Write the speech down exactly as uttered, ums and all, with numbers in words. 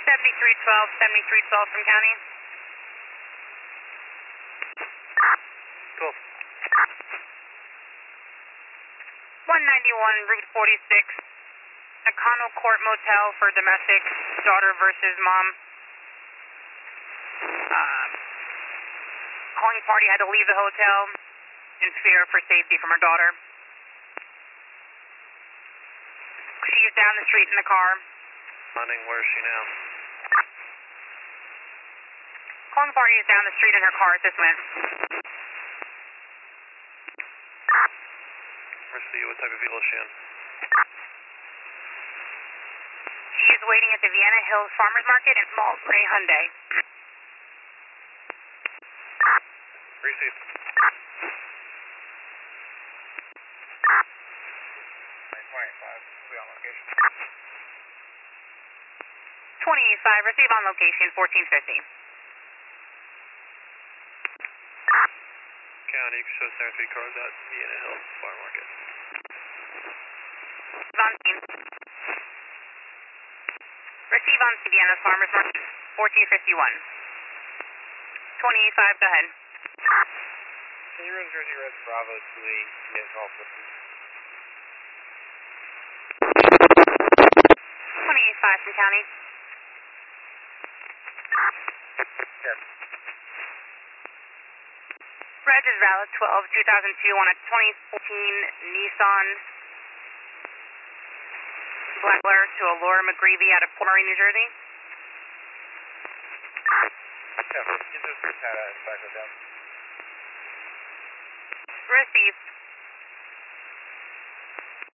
seventy-three twelve, seventy-three twelve from county. Cool. one ninety-one, Route forty-six, Econo Court Motel for domestic, daughter versus mom. Um, calling party had to leave the hotel in fear for safety from her daughter. She is down the street in the car. Running, where is she now? Calling party is down the street in her car at this moment. Mercy, what type of vehicle is she in? She is waiting at the Vienna Hills Farmers Market in Small Gray Hyundai. Receive. twenty-five, we'll be on location. twenty-five, receive on location, fourteen fifty. County, you can show seven three cars at Vienna Hills Farm Market. On scene. Receive on Vienna Farmers Market, fourteen fifty-one. twenty-five, go ahead. Can you run Jersey Red Bravo two eight, get golf with me? twenty-five from county. Yes. Reg is valid twelve two thousand two on a twenty fourteen Nissan Blackler to Laura McGreevy out of Port Murray, New Jersey. Yeah, get those three Tata and back with them. Receive.